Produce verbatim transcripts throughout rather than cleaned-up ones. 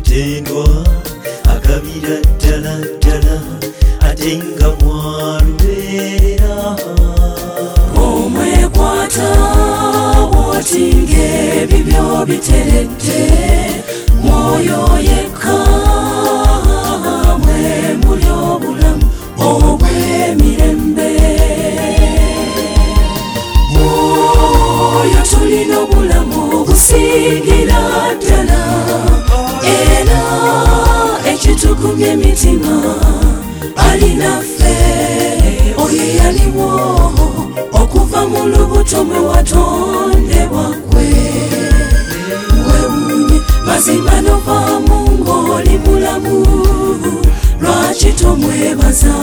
mutendwa agabira ddala ddala ate nga mwalubeerera omwekwata bw'otinga ebibyo biteredde mwoyo yekka mwe muli obulamu obw'emirembe mwoyo tulina obulamu obusingira ddala era ekitugumya emitima alinaffe oyo yaliwo okuva mu lubuto mwe watondebwa kwe wewunye mazima novaamu ng'oli mulamu lwaki tomwebaza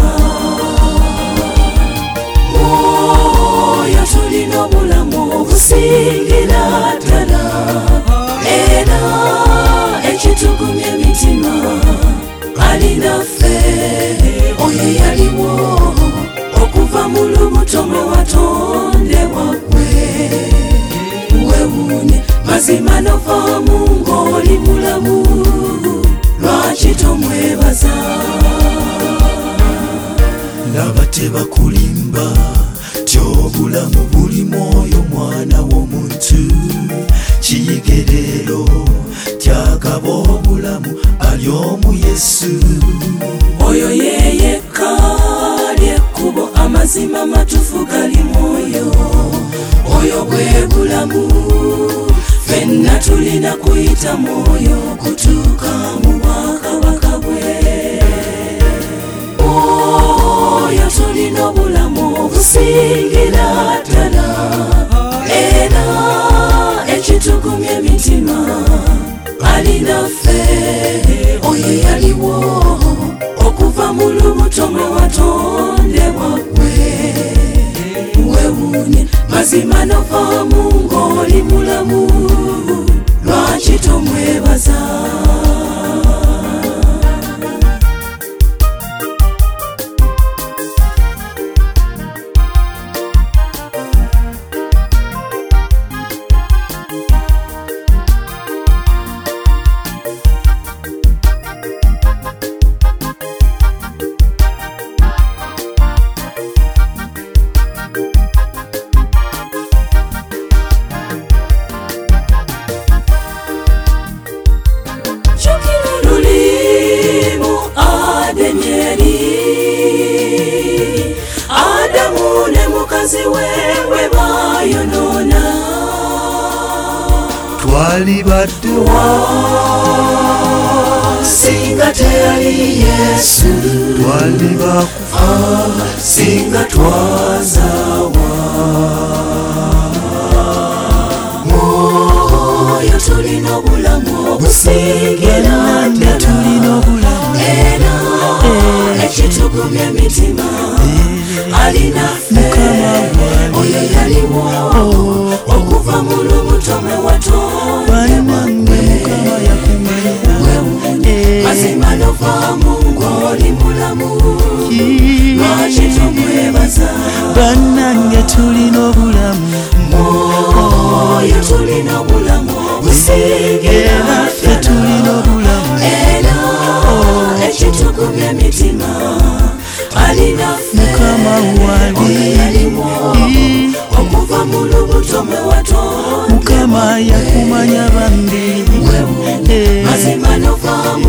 mwoyo tulina obulamu obusingira ddala era ekitugumya emitima alinaffe oyo yaliwo okuva mu lubuto mwe watondebwa kwe wewunye mazima novaamu ng'oli mulamu lwaki tomwebaza laba tebakulimba tyobulamu buli mwoyo mwana w'omuntu kiyigerero tyagaba obulamu ali omu Yesu oyo yeyekka lyekkubo amazima matufu gali mwoyo oyo bwe bulamu fenna tulina kuyita mwoyo kutuuka mu bwakabaka bwe oyo tulina obulamu obusingira ddala era ekitugumya emitima alinaffe oyo yaliwo okuva mu lubuto mwe watondebwa kwe wewunye mazima novaamu ng'oli mulamu lwaki tomwebaza Adamu ne mukazi wewe bayonoona twali baddewa singa teyali Yesu twali bakufa singa twazaawa mwoyo tulina obulamu obusingira ddala era ekitugumya emitima alinaffe oyo yaliwo okuva mu lubuto mwe watondebwa kwe mazima novaamu ng'oli mulamu lwaki tomwebaza bannange tulina obulamu mwoyo tulina obulamu obusingira ffe tulina obulamu era ekitugumya emitima alinaffe mukama wali yaliwo okuva mu lubuto mwe watondebwa mukama yakumanya bambi mazima novaamu